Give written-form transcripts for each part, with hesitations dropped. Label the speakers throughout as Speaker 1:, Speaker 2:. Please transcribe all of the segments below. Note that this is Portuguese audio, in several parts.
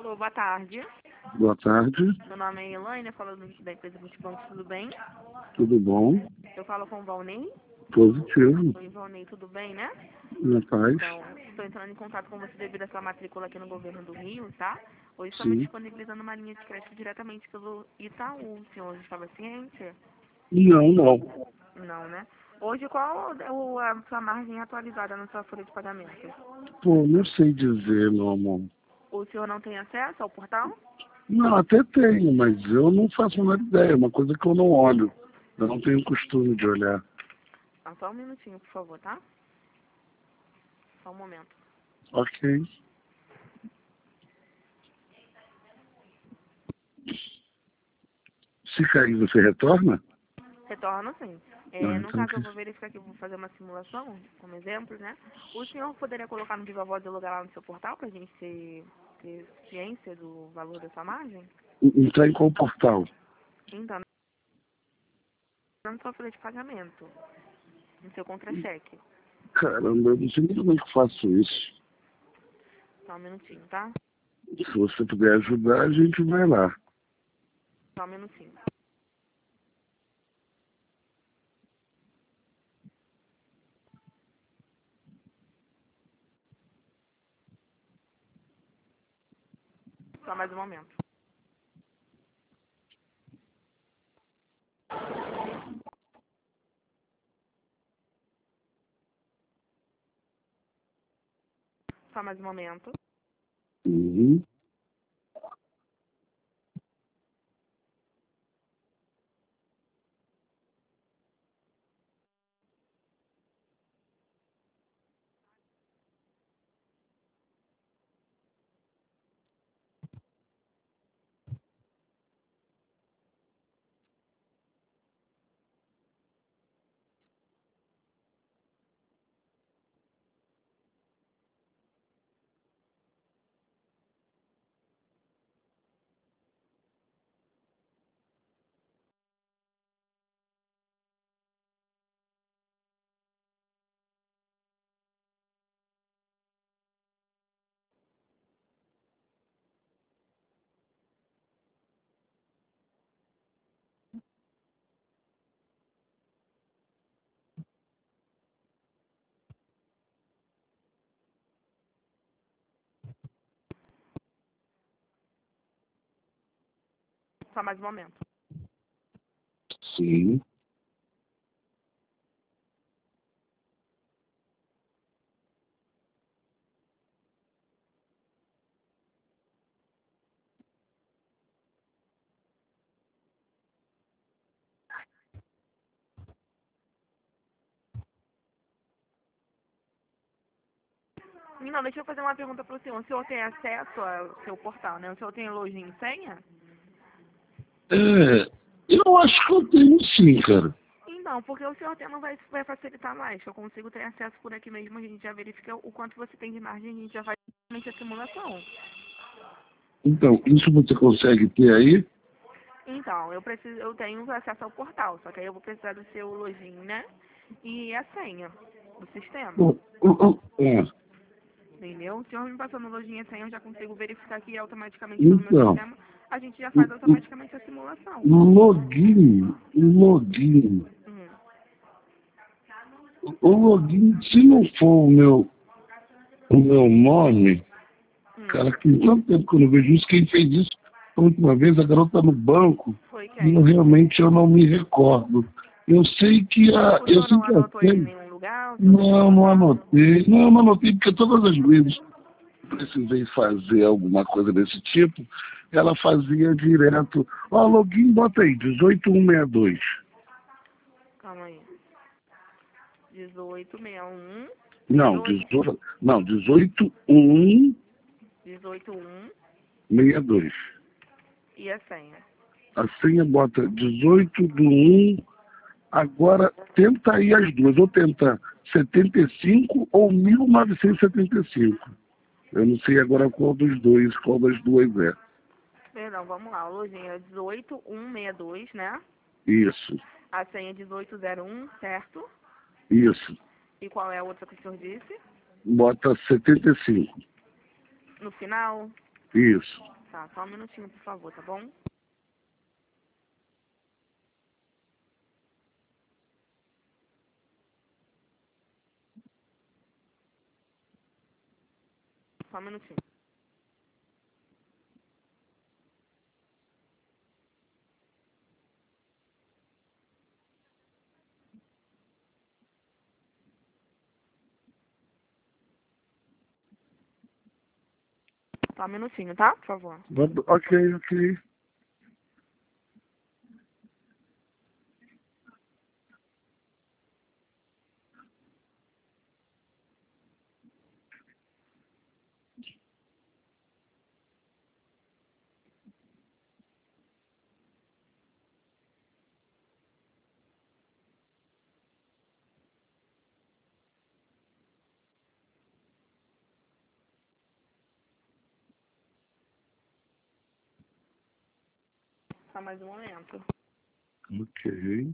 Speaker 1: Boa tarde.
Speaker 2: Boa tarde,
Speaker 1: Meu nome é Elaine, falando da empresa Multibanco, tudo bem?
Speaker 2: tudo bom?
Speaker 1: Eu falo com o Valnei.
Speaker 2: Positivo,
Speaker 1: Oi, Valnei, tudo bem, né?
Speaker 2: na paz,
Speaker 1: Então, estou entrando em contato com você devido à sua matrícula aqui no governo do Rio, tá? Hoje estamos
Speaker 2: sim.
Speaker 1: disponibilizando uma linha de crédito diretamente pelo Itaú. O senhor estava ciente?
Speaker 2: Não.
Speaker 1: Não, né? Hoje, qual é a sua margem atualizada na sua folha de pagamento?
Speaker 2: Pô, não sei dizer, meu amor.
Speaker 1: O senhor não tem acesso ao portal?
Speaker 2: Não, até tenho, mas eu não faço a menor ideia, é uma coisa que eu não olho. Eu não tenho costume de olhar.
Speaker 1: Ah, só um minutinho, por favor, tá? Só um momento.
Speaker 2: Ok. Se cair, você retorna?
Speaker 1: Retorno sim.
Speaker 2: Ah,
Speaker 1: No
Speaker 2: então
Speaker 1: caso, eu
Speaker 2: ok.
Speaker 1: vou verificar aqui, vou fazer uma simulação, como exemplo, né? O senhor poderia colocar no Viva Voz e lugar lá no seu portal para a gente ter ciência do valor da sua margem?
Speaker 2: Entrar em qual portal?
Speaker 1: Então, na sua folha de pagamento, no seu contra-cheque.
Speaker 2: Caramba, eu não sei nem como é que eu faço isso.
Speaker 1: Só um minutinho, tá?
Speaker 2: Se você puder ajudar, a gente vai lá.
Speaker 1: Só um minutinho. Só mais um momento. Só mais um momento.
Speaker 2: Uhum.
Speaker 1: Só mais um momento.
Speaker 2: Sim.
Speaker 1: Não, deixa eu fazer uma pergunta para o senhor. O senhor tem acesso ao seu portal, né? O senhor tem login e senha?
Speaker 2: É, eu acho que eu tenho sim, cara.
Speaker 1: Então, porque o senhor tendo vai facilitar mais, que eu consigo ter acesso por aqui mesmo, a gente já verifica o quanto você tem de margem, a gente já faz a simulação.
Speaker 2: Então, isso você consegue ter aí?
Speaker 1: Então, eu tenho acesso ao portal, só que aí eu vou precisar do seu login, né? E a senha do sistema.
Speaker 2: É.
Speaker 1: Entendeu? O senhor me passando o login e a senha, eu já consigo verificar aqui automaticamente pelo meu
Speaker 2: Então,
Speaker 1: sistema. A gente já
Speaker 2: o,
Speaker 1: faz automaticamente a simulação.
Speaker 2: o login,
Speaker 1: Hum.
Speaker 2: o login, se não for o meu nome, cara, que tem tanto tempo que eu não vejo isso, quem fez isso a última vez, a garota no banco,
Speaker 1: Foi
Speaker 2: e
Speaker 1: quem?
Speaker 2: eu não me recordo. Eu sei que
Speaker 1: O
Speaker 2: eu
Speaker 1: senhor
Speaker 2: sei
Speaker 1: não
Speaker 2: que a
Speaker 1: anotou ele em
Speaker 2: senha,
Speaker 1: nenhum lugar? O senhor não tinha
Speaker 2: não
Speaker 1: anotado?
Speaker 2: anotei, não anotei, porque todas as vezes precisei fazer alguma coisa desse tipo, ela fazia direto, ó, login, bota aí, 18162.
Speaker 1: Calma aí. 1861
Speaker 2: Não,
Speaker 1: 62
Speaker 2: 18162.
Speaker 1: 181 e a senha.
Speaker 2: A senha bota 18 do 1. Agora, tenta aí as duas, ou tenta 75 ou 1975. Eu não sei agora qual dos dois, qual das duas é.
Speaker 1: Perdão, vamos lá. O login é 18162, né?
Speaker 2: Isso,
Speaker 1: A senha é 1801, certo?
Speaker 2: isso.
Speaker 1: E qual é a outra que o senhor disse?
Speaker 2: Bota 75.
Speaker 1: No final?
Speaker 2: Isso.
Speaker 1: Tá, só um minutinho, por favor, tá bom? Só um minutinho. Só um minutinho, tá? Por favor.
Speaker 2: Ok, ok.
Speaker 1: Só mais um momento.
Speaker 2: Ok.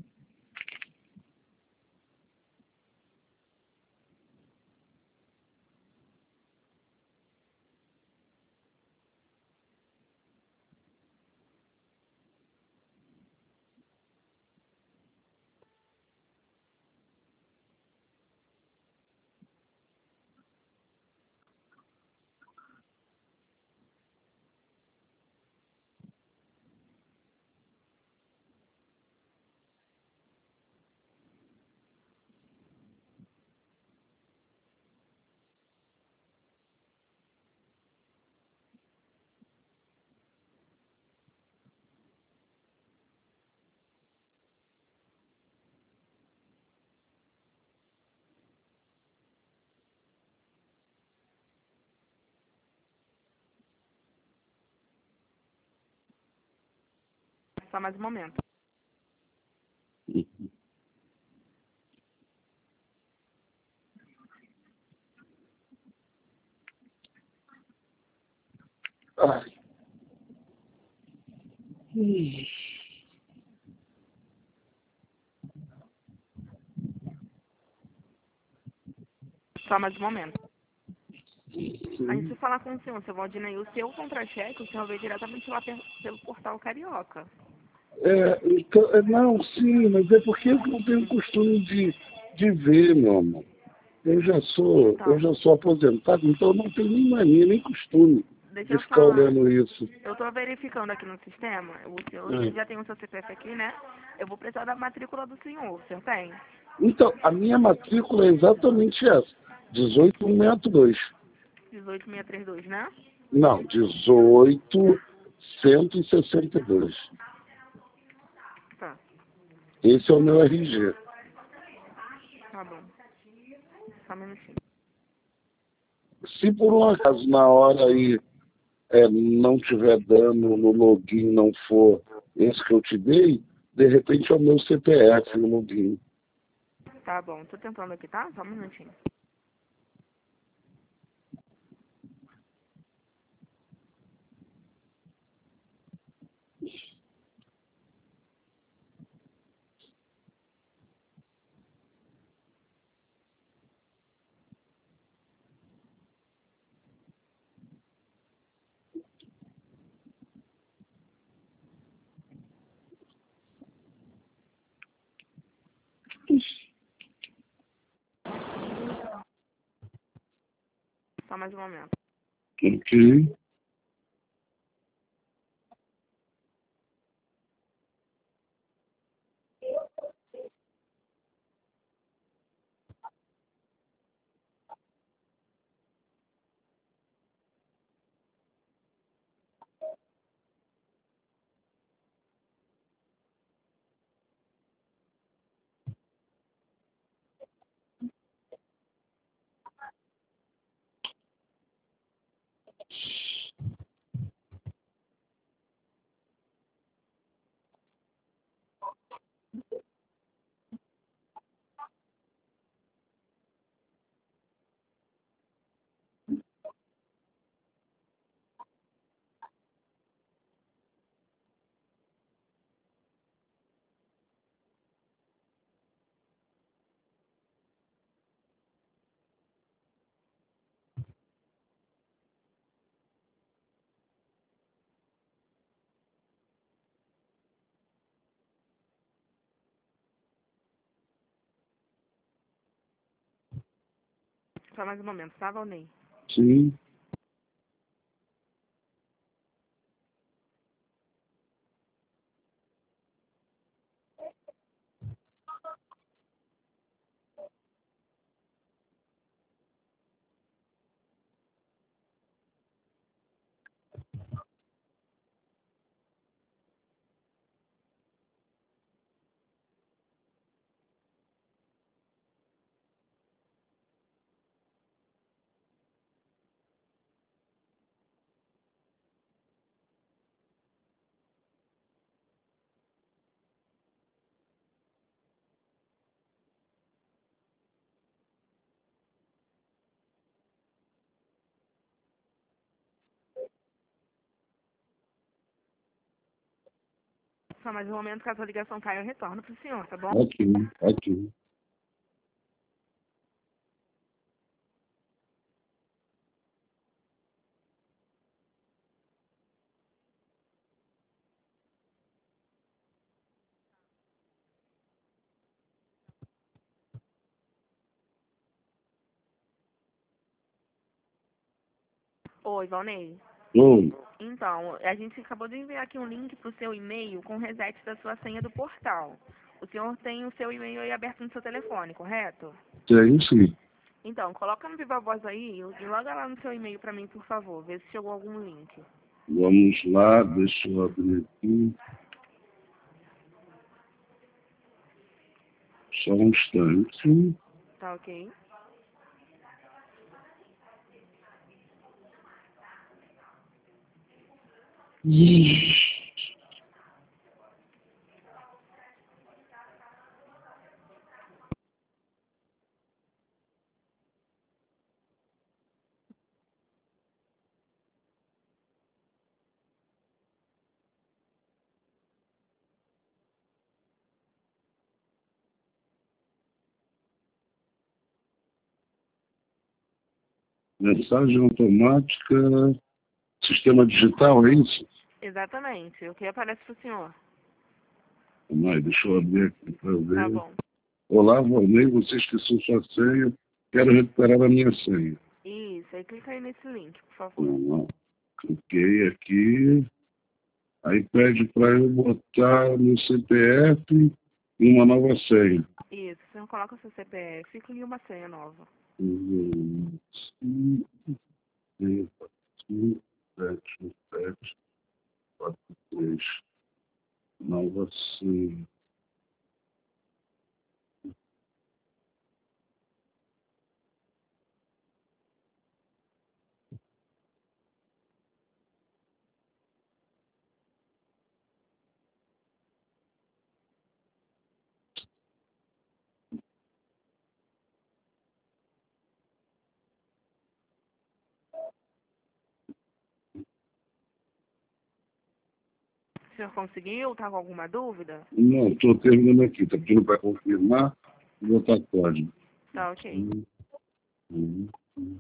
Speaker 1: Só mais um momento.
Speaker 2: Ai.
Speaker 1: Só mais um momento. Antes de falar com o senhor Valdinei, o seu contra-cheque, o senhor veio diretamente lá pelo portal Carioca.
Speaker 2: Então, não, sim, mas é porque eu não tenho costume de ver, meu amor.
Speaker 1: Então,
Speaker 2: Eu já sou aposentado, então eu não tenho nem mania, nem costume
Speaker 1: deixa
Speaker 2: de
Speaker 1: eu
Speaker 2: ficar
Speaker 1: falar.
Speaker 2: olhando isso.
Speaker 1: Eu tô verificando aqui no sistema, o senhor
Speaker 2: É.
Speaker 1: já tem o seu CPF aqui, né? Eu vou precisar da matrícula do senhor, o senhor tem?
Speaker 2: Então, a minha matrícula é exatamente essa, 18162.
Speaker 1: 18632, né?
Speaker 2: Não, 18162.
Speaker 1: Tá,
Speaker 2: Esse é o meu RG.
Speaker 1: tá bom. Só um minutinho.
Speaker 2: Se por um acaso na hora aí não tiver dano no login, não for esse que eu te dei, de repente é o meu CPF no login.
Speaker 1: Tá bom, tô tentando aqui, tá? Só um minutinho. Só mais um momento.
Speaker 2: Ok.
Speaker 1: Só mais um momento, tá, Valnei?
Speaker 2: Sim.
Speaker 1: Só mais um momento, caso a ligação caia, eu retorno pro senhor, tá bom?
Speaker 2: Ok, ok.
Speaker 1: Oi, Valnei.
Speaker 2: Oi.
Speaker 1: Então, a gente acabou de enviar aqui um link pro seu e-mail com o reset da sua senha do portal. O senhor tem o seu e-mail aí aberto no seu telefone, correto?
Speaker 2: Tem sim.
Speaker 1: Então, coloca no Viva Voz aí e loga lá no seu e-mail pra mim, por favor. Vê se chegou algum link.
Speaker 2: Vamos lá, deixa eu abrir aqui. Só um instante.
Speaker 1: Tá ok?
Speaker 2: Mensagem automática, sistema digital, é isso?
Speaker 1: Exatamente. O que aparece pro senhor?
Speaker 2: Vamos lá, deixa eu abrir aqui para
Speaker 1: Tá
Speaker 2: ver.
Speaker 1: bom.
Speaker 2: Olá, Valnei, você esqueceu sua senha. Quero recuperar a minha senha.
Speaker 1: Isso, aí clica aí nesse link, por favor.
Speaker 2: Vamos lá. Cliquei aqui. Aí pede para eu botar meu CPF e uma nova senha.
Speaker 1: Isso, o senhor coloca o seu CPF e cria uma senha nova.
Speaker 2: 7, nova senha.
Speaker 1: O senhor conseguiu? Tá com alguma dúvida?
Speaker 2: Não, estou terminando aqui. Está pedindo para confirmar e botar código.
Speaker 1: Tá ok.
Speaker 2: Hum, hum, hum.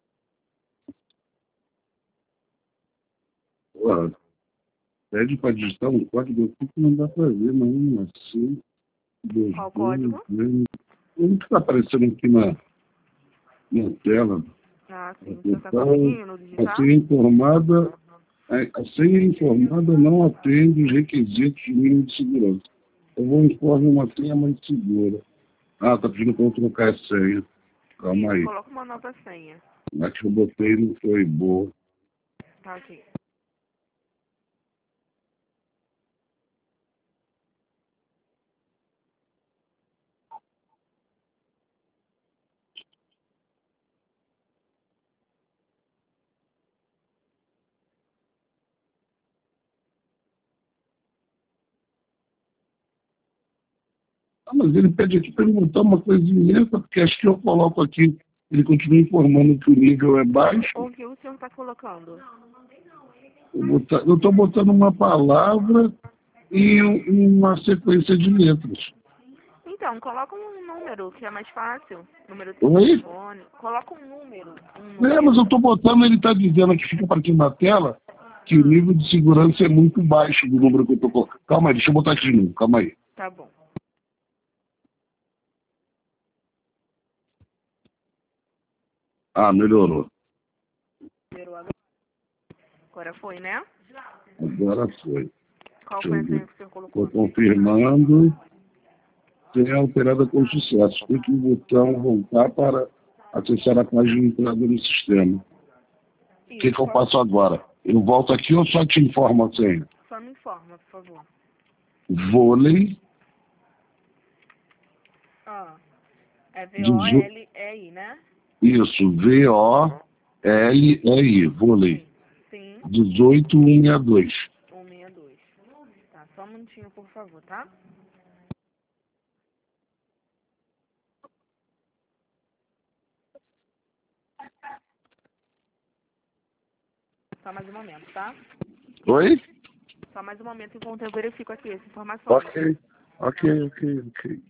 Speaker 2: Ó, pede para digitar um código aqui que não dá para ver, não. Assim, dois,
Speaker 1: Qual o
Speaker 2: dois,
Speaker 1: código?
Speaker 2: dois. O que está aparecendo aqui na tela?
Speaker 1: Ah, sim. O senhor tá
Speaker 2: Então,
Speaker 1: conseguindo
Speaker 2: a
Speaker 1: digitar?
Speaker 2: senha informada, a senha informada não atende os requisitos mínimos de segurança. Eu vou informar uma senha mais segura. Ah, tá pedindo para eu trocar a senha. Calma
Speaker 1: Isso,
Speaker 2: aí.
Speaker 1: coloca uma nova senha.
Speaker 2: A que eu botei não foi boa.
Speaker 1: Tá ok.
Speaker 2: Ah, mas ele pede aqui para ele botar uma coisa imensa, porque acho que eu coloco aqui, ele continua informando que o nível é baixo.
Speaker 1: O que o senhor tá colocando?
Speaker 2: Eu estou botando uma palavra e uma sequência de letras.
Speaker 1: Então, coloca um número, que é mais fácil. Número do
Speaker 2: Oi?
Speaker 1: telefone. Coloca um número. Um
Speaker 2: É, mas eu
Speaker 1: número.
Speaker 2: estou botando, ele está dizendo que fica para aqui na tela que o
Speaker 1: Hum,
Speaker 2: nível de segurança é muito baixo do número que eu estou colocando. Calma aí, deixa eu botar aqui de novo, calma aí.
Speaker 1: tá bom.
Speaker 2: Ah, melhorou.
Speaker 1: Melhorou agora? Agora foi, né?
Speaker 2: Agora foi.
Speaker 1: Qual
Speaker 2: Deixa
Speaker 1: foi
Speaker 2: eu
Speaker 1: a senha
Speaker 2: ver.
Speaker 1: que o senhor
Speaker 2: Estou
Speaker 1: colocou?
Speaker 2: confirmando. Senha alterada com sucesso. Clique no botão voltar para acessar a página de entrada no sistema. O que eu faço agora? Eu volto aqui ou só te informo a senha?
Speaker 1: Só me informa, por favor.
Speaker 2: Vôlei.
Speaker 1: Ah, é
Speaker 2: dezo-
Speaker 1: VOLEI, né?
Speaker 2: Isso, VOLEI, vôlei.
Speaker 1: Sim,
Speaker 2: 18162.
Speaker 1: 162. Tá, só um minutinho, por favor, tá? Só mais um momento, tá?
Speaker 2: Oi?
Speaker 1: Só mais um momento enquanto eu verifico aqui essa informação.
Speaker 2: Ok. Ok.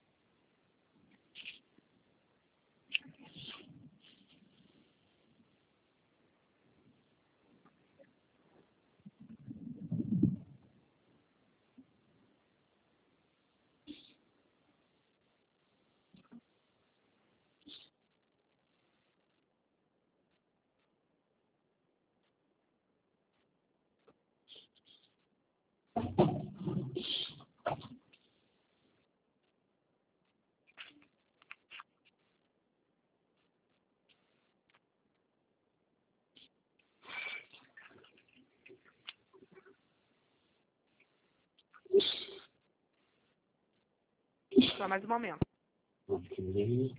Speaker 1: Só mais um momento.
Speaker 2: Ok.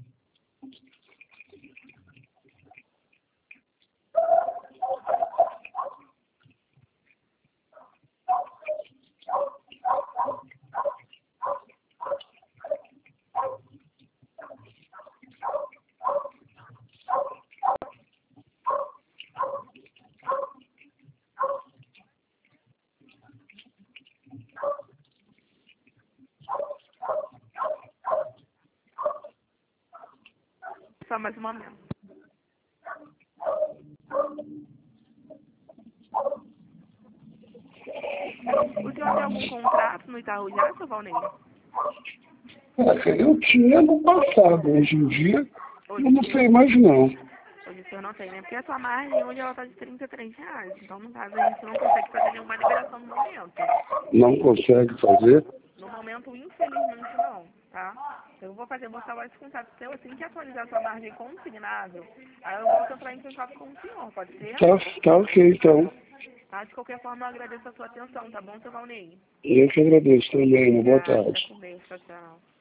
Speaker 1: Só mais um momento. O senhor tem algum contrato no Itaú já, seu Valnei?
Speaker 2: Eu tinha no passado, hoje em dia
Speaker 1: Hoje
Speaker 2: eu não
Speaker 1: em dia,
Speaker 2: sei mais não.
Speaker 1: hoje o senhor não tem, né? Porque a sua margem hoje ela tá de R$ 33. Então, no caso, a gente não consegue fazer nenhuma liberação no momento.
Speaker 2: Não consegue fazer?
Speaker 1: No momento, infelizmente, não, tá? Eu vou salvar esse contato seu assim que atualizar sua margem consignado. Aí eu volto a entrar em contato com o senhor, pode ser?
Speaker 2: Tá ok então.
Speaker 1: Tá? De qualquer forma, eu agradeço a sua atenção, tá bom, seu Valnei?
Speaker 2: Eu que agradeço também, uma boa
Speaker 1: Obrigada,
Speaker 2: tarde.
Speaker 1: fica com Deus, tchau, tchau.